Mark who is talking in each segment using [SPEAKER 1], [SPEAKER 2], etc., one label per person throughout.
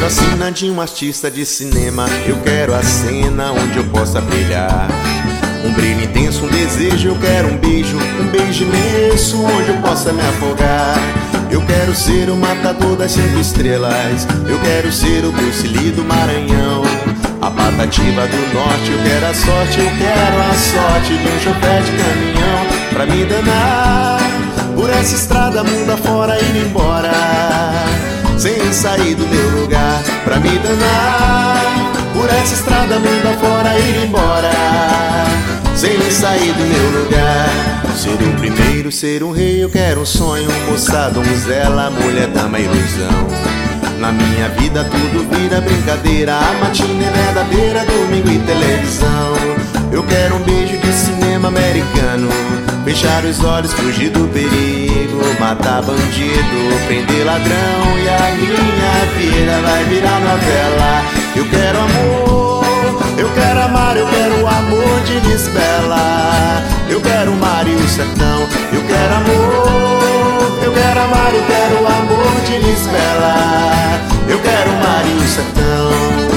[SPEAKER 1] a sina de um artista de cinema. Eu quero a cena onde eu possa brilhar. Um brilho intenso, um desejo, eu quero um beijo imenso onde eu possa me afogar. Eu quero ser o matador das 5 estrelas. Eu quero ser o Bruce Lee do Maranhão, a Patativa do Norte. Eu quero a sorte de um chofé de caminhão pra me danar por essa estrada mundo afora, ir embora sem sair do meu lugar. Pra me danar por essa estrada mundo afora, ir embora sem sair do meu lugar. Ser o primeiro, ser um rei, eu quero um sonho. Moça, donzela, mulher, dama, ilusão. Na minha vida tudo vira brincadeira. A matina é verdadeira, domingo e televisão. Eu quero um beijo de cinema americano. Fechar os olhos, fugir do perigo. Matar bandido, prender ladrão. E a minha vida vai virar novela. Eu quero amor, eu quero amar, eu quero o amor de Lisbela. Eu quero o mar e o sertão. Eu quero amor, eu quero amar, eu quero o amor de Lisbela. Eu quero o mar e o sertão.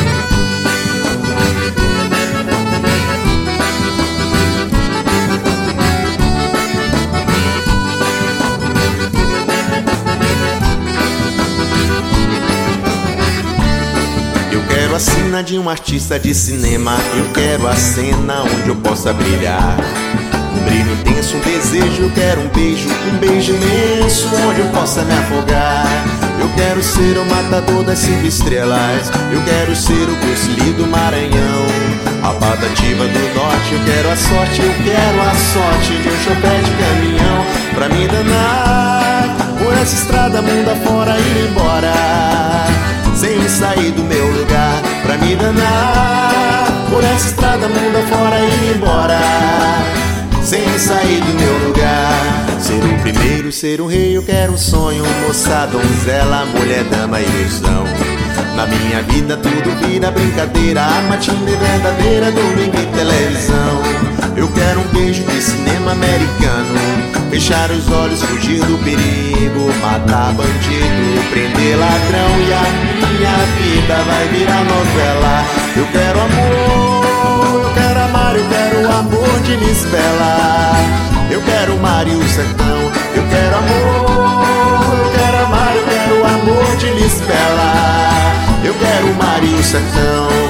[SPEAKER 1] Eu quero a sina de um artista de cinema. Eu quero a cena onde eu possa brilhar. Um brilho intenso, um desejo, eu quero um beijo imenso onde eu possa me afogar. Eu quero ser o matador das 5 estrelas. Eu quero ser o Bruce Lee do Maranhão, a Patativa do Norte. Eu quero a sorte de um chofé de caminhão pra me danar por essa estrada mundo afora, ir embora sem sair do meu lugar. Pra me danar por essa estrada mundo afora, ir embora sem sair do meu lugar. Ser o primeiro, ser um rei, eu quero um sonho. Moça, donzela, mulher, dama, ilusão. Na minha vida tudo vira brincadeira. A matina é verdadeira, domingo e televisão. Eu quero um beijo de cinema americano. Fechar os olhos, fugir do perigo. Matar bandido, prender ladrão. E a minha vida vai virar novela. Eu quero amor, eu quero amar, eu quero o amor de Lisbela. Eu quero o mar e o sertão. Eu quero amor, eu quero amar, eu quero o amor de Lisbela. Eu quero o mar e o sertão.